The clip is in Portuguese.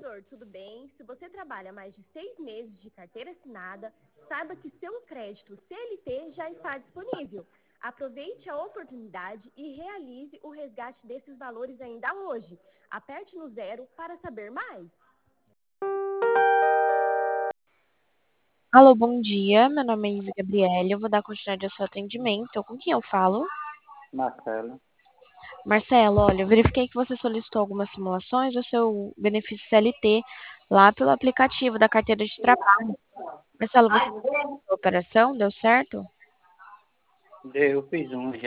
investidor, tudo bem? Se você trabalha mais de 6 meses de carteira assinada, saiba que seu crédito CLT já está disponível. Aproveite a oportunidade e realize o resgate desses valores ainda hoje. Aperte no 0 para saber mais. Alô, bom dia. Meu nome é Isa Gabriele. Eu vou dar continuidade ao seu atendimento. Com quem eu falo? Marcelo. Marcelo, olha, eu verifiquei que você solicitou algumas simulações do seu benefício CLT lá pelo aplicativo da carteira de trabalho. Marcelo, você fez a operação? Deu certo? Eu fiz um já.